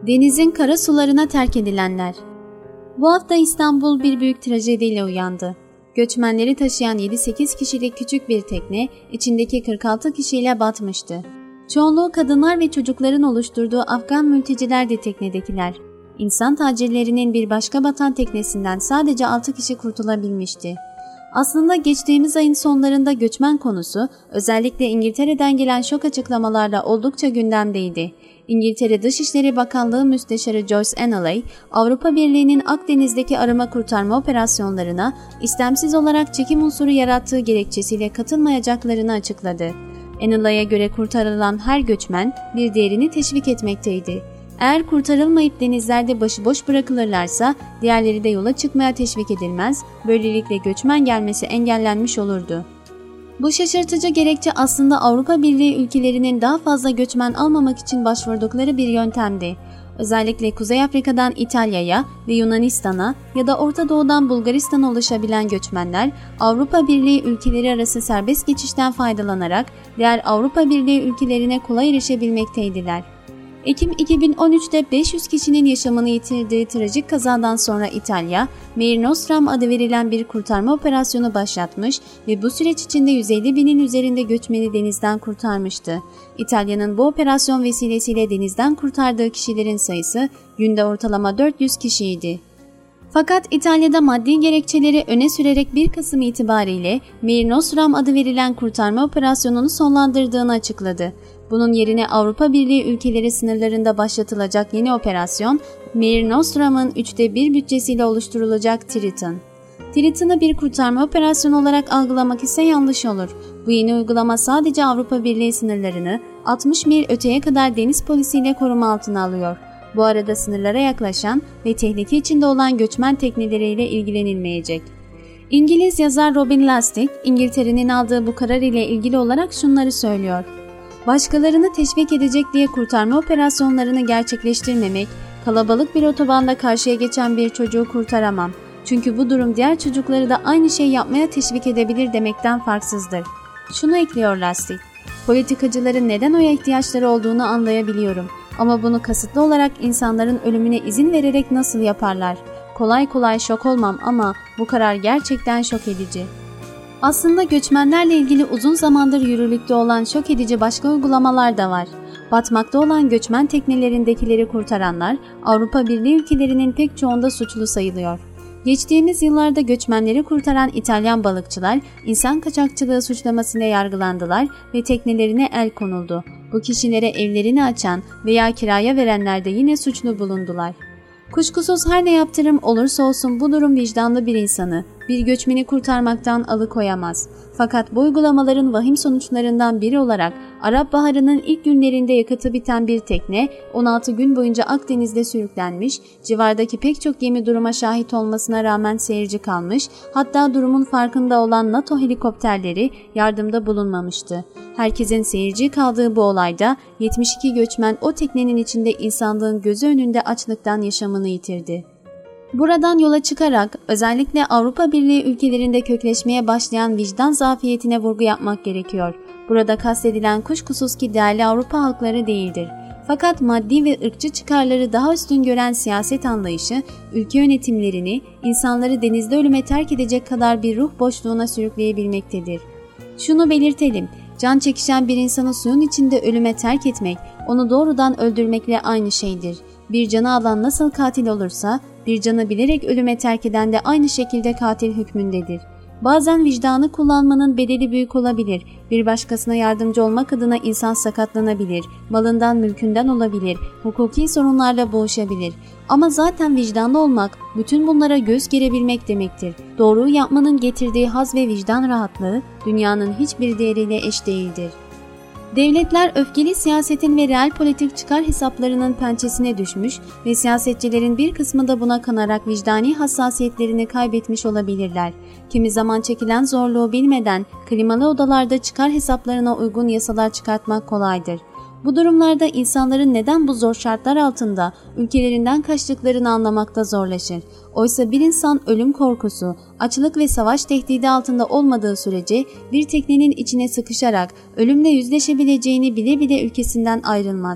Denizin kara sularına terk edilenler. Bu hafta İstanbul bir büyük trajediyle uyandı. Göçmenleri taşıyan 7-8 kişilik küçük bir tekne içindeki 46 kişiyle batmıştı. Çoğunluğu kadınlar ve çocukların oluşturduğu Afgan mülteciler de teknedekiler. İnsan tacirlerinin bir başka batan teknesinden sadece 6 kişi kurtulabilmişti. Aslında geçtiğimiz ayın sonlarında göçmen konusu özellikle İngiltere'den gelen şok açıklamalarla oldukça gündemdeydi. İngiltere Dışişleri Bakanlığı Müsteşarı Joyce Annally, Avrupa Birliği'nin Akdeniz'deki arama kurtarma operasyonlarına istemsiz olarak çekim unsuru yarattığı gerekçesiyle katılmayacaklarını açıkladı. Annally'e göre kurtarılan her göçmen bir diğerini teşvik etmekteydi. Eğer kurtarılmayıp denizlerde başıboş bırakılırlarsa diğerleri de yola çıkmaya teşvik edilmez, böylelikle göçmen gelmesi engellenmiş olurdu. Bu şaşırtıcı gerekçe aslında Avrupa Birliği ülkelerinin daha fazla göçmen almamak için başvurdukları bir yöntemdi. Özellikle Kuzey Afrika'dan İtalya'ya ve Yunanistan'a ya da Orta Doğu'dan Bulgaristan'a ulaşabilen göçmenler Avrupa Birliği ülkeleri arası serbest geçişten faydalanarak diğer Avrupa Birliği ülkelerine kolay erişebilmekteydiler. Ekim 2013'te 500 kişinin yaşamını yitirdiği trajik kazadan sonra İtalya, Mare Nostrum adı verilen bir kurtarma operasyonu başlatmış ve bu süreç içinde 150 binin üzerinde göçmeni denizden kurtarmıştı. İtalya'nın bu operasyon vesilesiyle denizden kurtardığı kişilerin sayısı günde ortalama 400 kişiydi. Fakat İtalya'da maddi gerekçeleri öne sürerek 1 Kasım itibariyle Mare Nostrum adı verilen kurtarma operasyonunu sonlandırdığını açıkladı. Bunun yerine Avrupa Birliği ülkeleri sınırlarında başlatılacak yeni operasyon, Mare Nostrum'un 1/3 bütçesiyle oluşturulacak Triton. Triton'ı bir kurtarma operasyonu olarak algılamak ise yanlış olur. Bu yeni uygulama sadece Avrupa Birliği sınırlarını 60 mil öteye kadar deniz polisiyle koruma altına alıyor. Bu arada sınırlara yaklaşan ve tehlike içinde olan göçmen tekneleriyle ilgilenilmeyecek. İngiliz yazar Robin Lustig, İngiltere'nin aldığı bu karar ile ilgili olarak şunları söylüyor. Başkalarını teşvik edecek diye kurtarma operasyonlarını gerçekleştirmemek, kalabalık bir otobanda karşıya geçen bir çocuğu kurtaramam. Çünkü bu durum diğer çocukları da aynı şey yapmaya teşvik edebilir demekten farksızdır. Şunu ekliyor Lustig, politikacıların neden oya ihtiyaçları olduğunu anlayabiliyorum. Ama bunu kasıtlı olarak insanların ölümüne izin vererek nasıl yaparlar? Kolay kolay şok olmam ama bu karar gerçekten şok edici. Aslında göçmenlerle ilgili uzun zamandır yürürlükte olan şok edici başka uygulamalar da var. Batmakta olan göçmen teknelerindekileri kurtaranlar Avrupa Birliği ülkelerinin pek çoğunda suçlu sayılıyor. Geçtiğimiz yıllarda göçmenleri kurtaran İtalyan balıkçılar insan kaçakçılığı suçlamasıyla yargılandılar ve teknelerine el konuldu. Bu kişilere evlerini açan veya kiraya verenler de yine suçlu bulundular. Kuşkusuz her ne yaptırım olursa olsun bu durum vicdanlı bir insanı, bir göçmeni kurtarmaktan alıkoyamaz. Fakat bu uygulamaların vahim sonuçlarından biri olarak Arap Baharı'nın ilk günlerinde yakıtı biten bir tekne 16 gün boyunca Akdeniz'de sürüklenmiş, civardaki pek çok gemi duruma şahit olmasına rağmen seyirci kalmış, hatta durumun farkında olan NATO helikopterleri yardımda bulunmamıştı. Herkesin seyirci kaldığı bu olayda 72 göçmen o teknenin içinde insanlığın gözü önünde açlıktan yaşamını yitirdi. Buradan yola çıkarak özellikle Avrupa Birliği ülkelerinde kökleşmeye başlayan vicdan zafiyetine vurgu yapmak gerekiyor. Burada kastedilen kuşkusuz ki değerli Avrupa halkları değildir. Fakat maddi ve ırkçı çıkarları daha üstün gören siyaset anlayışı, ülke yönetimlerini insanları denizde ölüme terk edecek kadar bir ruh boşluğuna sürükleyebilmektedir. Şunu belirtelim, can çekişen bir insanı suyun içinde ölüme terk etmek, onu doğrudan öldürmekle aynı şeydir. Bir canı alan nasıl katil olursa, bir canı bilerek ölüme terk eden de aynı şekilde katil hükmündedir. Bazen vicdanı kullanmanın bedeli büyük olabilir. Bir başkasına yardımcı olmak adına insan sakatlanabilir, malından mülkünden olabilir, hukuki sorunlarla boğuşabilir. Ama zaten vicdanlı olmak, bütün bunlara göz gerebilmek demektir. Doğruyu yapmanın getirdiği haz ve vicdan rahatlığı, dünyanın hiçbir değeriyle eş değildir. Devletler öfkeli siyasetin ve reel politik çıkar hesaplarının pençesine düşmüş ve siyasetçilerin bir kısmı da buna kanarak vicdani hassasiyetlerini kaybetmiş olabilirler. Kimi zaman çekilen zorluğu bilmeden klimalı odalarda çıkar hesaplarına uygun yasalar çıkartmak kolaydır. Bu durumlarda insanların neden bu zor şartlar altında ülkelerinden kaçtıklarını anlamakta zorlaşır. Oysa bir insan ölüm korkusu, açlık ve savaş tehdidi altında olmadığı sürece bir teknenin içine sıkışarak ölümle yüzleşebileceğini bile bile ülkesinden ayrılmaz.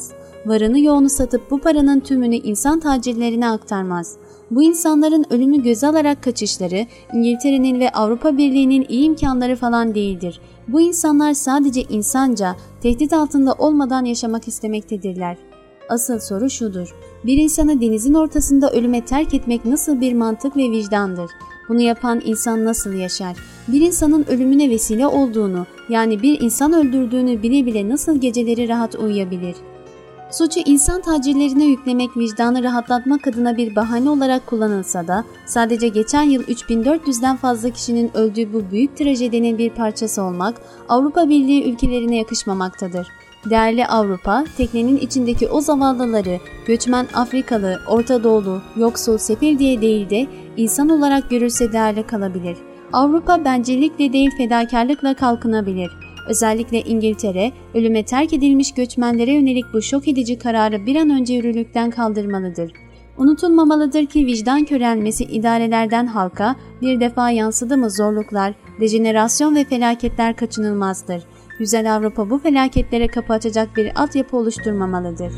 varını yoğunu satıp bu paranın tümünü insan tacirlerine aktarmaz. Bu insanların ölümü göze alarak kaçışları, İngiltere'nin ve Avrupa Birliği'nin iyi imkanları falan değildir. Bu insanlar sadece insanca, tehdit altında olmadan yaşamak istemektedirler. Asıl soru şudur: bir insanı denizin ortasında ölüme terk etmek nasıl bir mantık ve vicdandır? Bunu yapan insan nasıl yaşar? Bir insanın ölümüne vesile olduğunu, yani bir insan öldürdüğünü bile bile nasıl geceleri rahat uyuyabilir? Suçu insan tacirlerine yüklemek vicdanı rahatlatmak adına bir bahane olarak kullanılsa da sadece geçen yıl 3400'den fazla kişinin öldüğü bu büyük trajedinin bir parçası olmak Avrupa Birliği ülkelerine yakışmamaktadır. Değerli Avrupa, teknenin içindeki o zavallıları göçmen Afrikalı, Orta Doğulu, yoksul, sefil diye değil de insan olarak görürse değerli kalabilir. Avrupa bencillikle değil fedakarlıkla kalkınabilir. Özellikle İngiltere, ölüme terk edilmiş göçmenlere yönelik bu şok edici kararı bir an önce yürürlükten kaldırmalıdır. Unutulmamalıdır ki vicdan körelmesi idarelerden halka bir defa yansıdı mı zorluklar, dejenerasyon ve felaketler kaçınılmazdır. Güzel Avrupa bu felaketlere kapı açacak bir altyapı oluşturmamalıdır.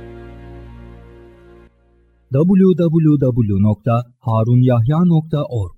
www.harunyahya.org